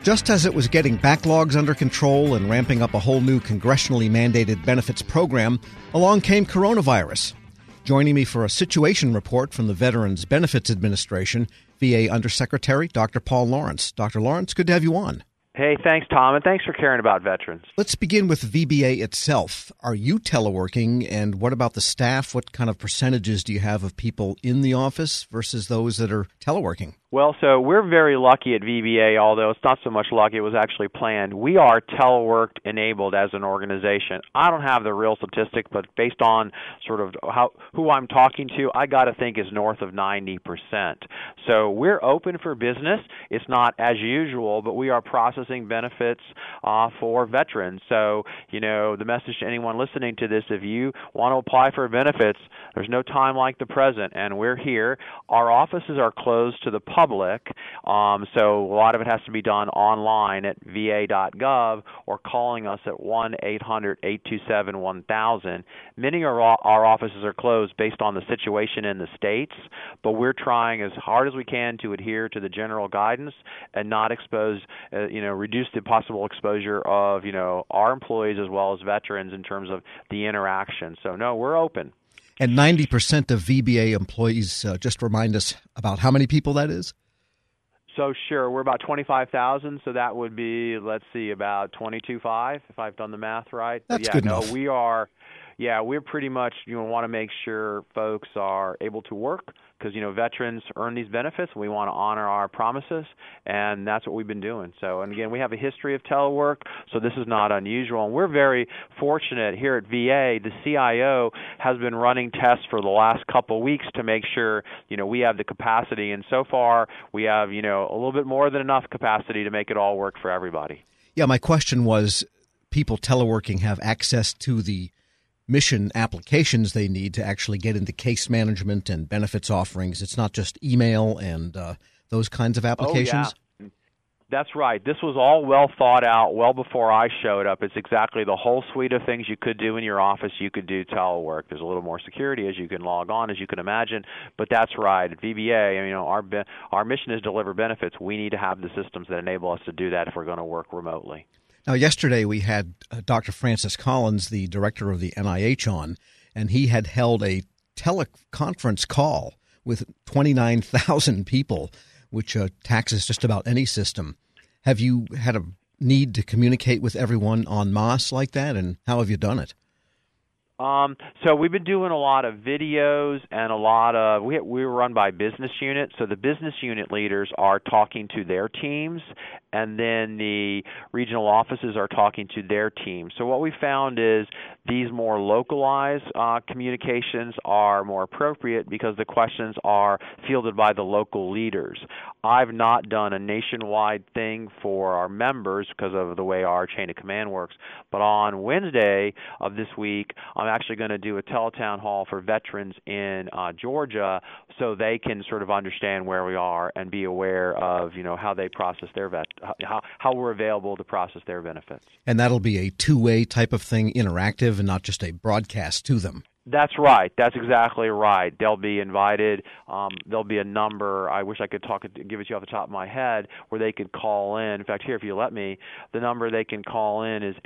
Just as it was getting backlogs under control and ramping up a whole new congressionally mandated benefits program, along came coronavirus. Joining me for a situation report from the Veterans Benefits Administration, VA Undersecretary Dr. Paul Lawrence. Dr. Lawrence, good to have you on. Hey, thanks, Tom, and thanks for caring about veterans. Let's begin with VBA itself. Are you teleworking, and what about the staff? What kind of percentages do you have of people in the office versus those that are teleworking? Well, so we're very lucky at VBA, although it's not so much lucky, it was actually planned. We are telework enabled as an organization. I don't have the real statistic, but based on sort of who I'm talking to, I got to think is north of 90%. So we're open for business. It's not as usual, but we are processing benefits for veterans. So, the message to anyone listening to this, if you want to apply for benefits, there's no time like the present, and we're here. Our offices are closed to the public, so a lot of it has to be done online at va.gov or calling us at 1-800-827-1000. Many of our offices are closed based on the situation in the states, but we're trying as hard as we can to adhere to the general guidance and not reduce the possible exposure of, our employees as well as veterans in terms of the interaction. So, no, we're open. And 90% of VBA employees, just remind us about how many people that is? So, sure, we're about 25,000, so that would be, about 22.5, if I've done the math right. That's good enough. We're pretty much, want to make sure folks are able to work because, veterans earn these benefits. We want to honor our promises, and that's what we've been doing. So, and again, we have a history of telework, so this is not unusual. And we're very fortunate here at VA. The CIO has been running tests for the last couple of weeks to make sure, we have the capacity. And so far, we have, a little bit more than enough capacity to make it all work for everybody. Yeah, my question was, people teleworking have access to the mission applications they need to actually get into case management and benefits offerings. It's not just email and those kinds of applications? Oh, yeah. That's right. This was all well thought out well before I showed up. It's exactly the whole suite of things you could do in your office. You could do telework. There's a little more security as you can log on, as you can imagine. But that's right. At VBA, our mission is to deliver benefits. We need to have the systems that enable us to do that if we're going to work remotely. Now, yesterday we had Dr. Francis Collins, the director of the NIH, on, and he had held a teleconference call with 29,000 people, which taxes just about any system. Have you had a need to communicate with everyone en masse like that, and how have you done it? So we've been doing a lot of videos and a lot of we were run by business units. So the business unit leaders are talking to their teams, and then the regional offices are talking to their teams. So what we found is these more localized communications are more appropriate because the questions are fielded by the local leaders. I've not done a nationwide thing for our members because of the way our chain of command works, but on Wednesday of this week, I'm actually going to do a teletown hall for veterans in Georgia so they can sort of understand where we are and be aware of, how they process their how we're available to process their benefits. And that'll be a two-way type of thing, interactive, and not just a broadcast to them. That's right. That's exactly right. They'll be invited. There'll be a number. I wish I could give it to you off the top of my head where they could call in. In fact, here, if you let me, the number they can call in is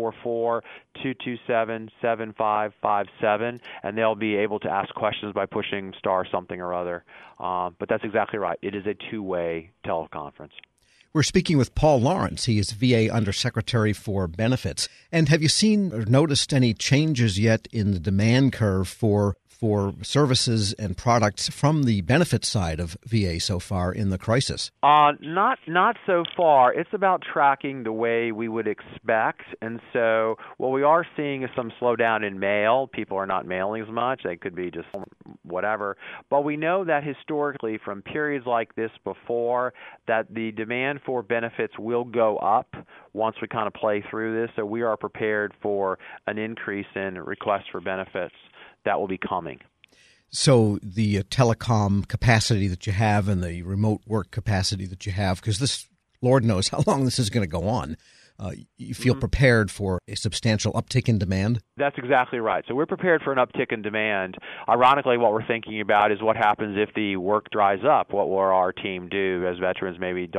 844-227-7557, and they'll be able to ask questions by pushing star something or other. But that's exactly right. It is a two-way teleconference. We're speaking with Paul Lawrence. He is VA Undersecretary for Benefits. And have you seen or noticed any changes yet in the demand curve for services and products from the benefit side of VA so far in the crisis? Not so far. It's about tracking the way we would expect. And so what we are seeing is some slowdown in mail. People are not mailing as much. They could be just whatever. But we know that historically from periods like this before that the demand for benefits will go up once we kind of play through this. So we are prepared for an increase in requests for benefits that will be coming. So the telecom capacity that you have and the remote work capacity that you have, because this, Lord knows how long this is going to go on, you feel prepared for a substantial uptick in demand? That's exactly right. So we're prepared for an uptick in demand. Ironically, what we're thinking about is what happens if the work dries up. What will our team do as veterans maybe don't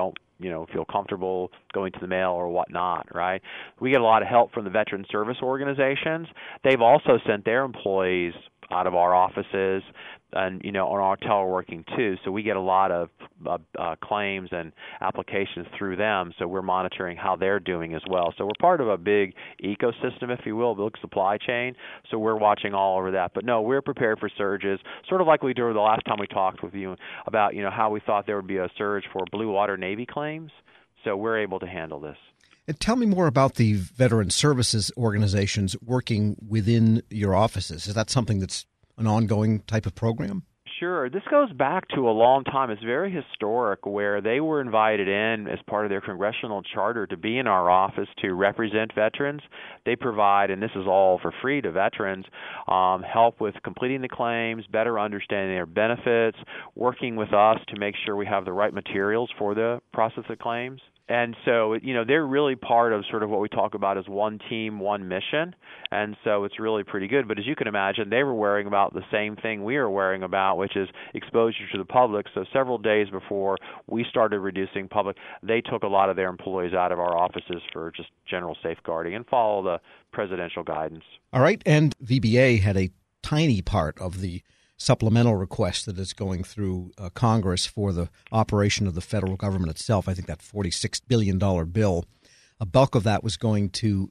feel comfortable going to the mail or whatnot, right? We get a lot of help from the veteran service organizations. They've also sent their employees out of our offices and, on our teleworking too. So we get a lot of claims and applications through them. So we're monitoring how they're doing as well. So we're part of a big ecosystem, if you will, big supply chain. So we're watching all over that. But no, we're prepared for surges, sort of like we did the last time we talked with you about, how we thought there would be a surge for Blue Water Navy claims. So we're able to handle this. And tell me more about the veteran services organizations working within your offices. Is that something that's an ongoing type of program? Sure. This goes back to a long time. It's very historic, where they were invited in as part of their congressional charter to be in our office to represent veterans. They provide, and this is all for free to veterans, help with completing the claims, better understanding their benefits, working with us to make sure we have the right materials for the process of claims. And so, they're really part of sort of what we talk about as one team, one mission. And so it's really pretty good. But as you can imagine, they were worrying about the same thing we are worrying about, which is exposure to the public. So several days before we started reducing public, they took a lot of their employees out of our offices for just general safeguarding and follow the presidential guidance. All right. And VBA had a tiny part of the supplemental request that is going through Congress for the operation of the federal government itself. I think that $46 billion bill, a bulk of that was going to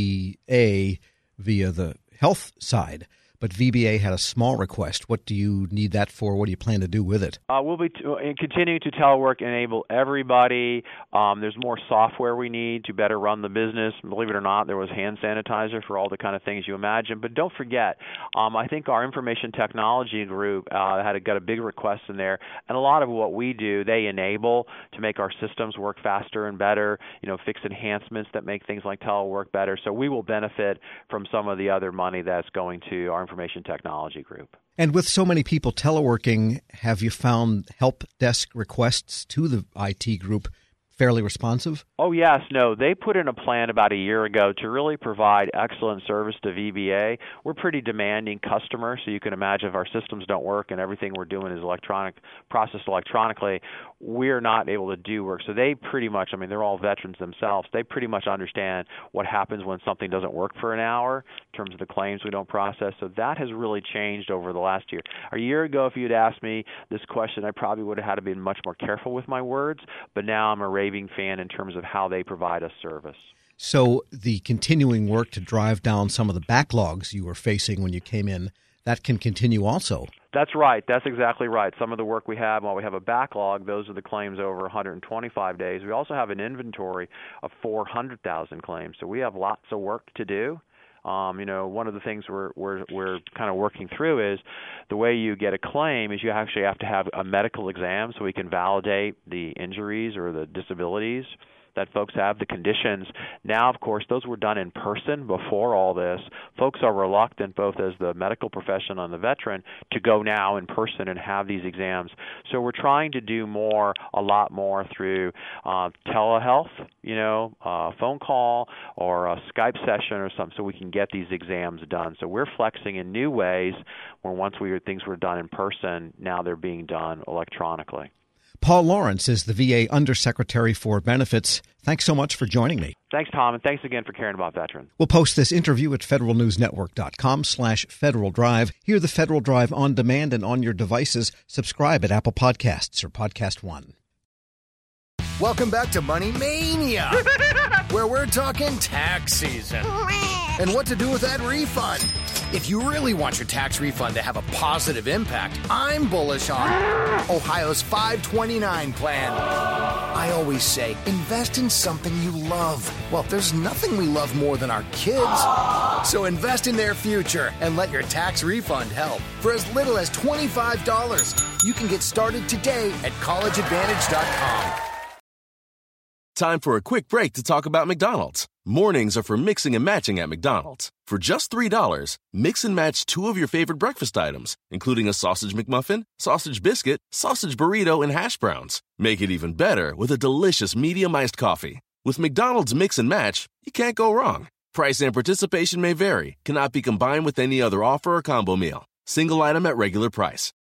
VA via the health side. But VBA had a small request. What do you need that for? What do you plan to do with it? We'll be continuing to telework, enable everybody. There's more software we need to better run the business. Believe it or not, there was hand sanitizer for all the kind of things you imagine. But don't forget, I think our information technology group got a big request in there. And a lot of what we do, they enable to make our systems work faster and better, fix enhancements that make things like telework better. So we will benefit from some of the other money that's going to our information technology group. And with so many people teleworking, have you found help desk requests to the IT group fairly responsive? Oh, yes. No, they put in a plan about a year ago to really provide excellent service to VBA. We're pretty demanding customers, so you can imagine if our systems don't work and everything we're doing is processed electronically, we're not able to do work. So they pretty much, they're all veterans themselves. They pretty much understand what happens when something doesn't work for an hour in terms of the claims we don't process. So that has really changed over the last year. A year ago, if you'd asked me this question, I probably would have had to be much more careful with my words, but now I'm a raving fan in terms of how they provide us service. So the continuing work to drive down some of the backlogs you were facing when you came in, that can continue also. That's right. That's exactly right. Some of the work we have, while we have a backlog, those are the claims over 125 days. We also have an inventory of 400,000 claims. So we have lots of work to do. One of the things we're kind of working through is the way you get a claim is you actually have to have a medical exam so we can validate the injuries or the disabilities that folks have, the conditions. Now, of course, those were done in person before all this. Folks are reluctant, both as the medical profession and the veteran, to go now in person and have these exams. So we're trying to do a lot more through telehealth, phone call or a Skype session or something, so we can get these exams done. So we're flexing in new ways where once things were done in person, now they're being done electronically. Paul Lawrence is the VA Undersecretary for Benefits. Thanks so much for joining me. Thanks, Tom, and thanks again for caring about veterans. We'll post this interview at federalnewsnetwork.com/Federal Drive. Hear the Federal Drive on demand and on your devices. Subscribe at Apple Podcasts or Podcast One. Welcome back to Money Mania, where we're talking tax season and what to do with that refund. If you really want your tax refund to have a positive impact, I'm bullish on Ohio's 529 plan. I always say, invest in something you love. Well, there's nothing we love more than our kids. So invest in their future and let your tax refund help. For as little as $25, you can get started today at collegeadvantage.com. Time for a quick break to talk about McDonald's. Mornings are for mixing and matching at McDonald's. For just $3, mix and match 2 of your favorite breakfast items, including a sausage McMuffin, sausage biscuit, sausage burrito, and hash browns. Make it even better with a delicious medium iced coffee. With McDonald's Mix and Match, you can't go wrong. Price and participation may vary, cannot be combined with any other offer or combo meal. Single item at regular price.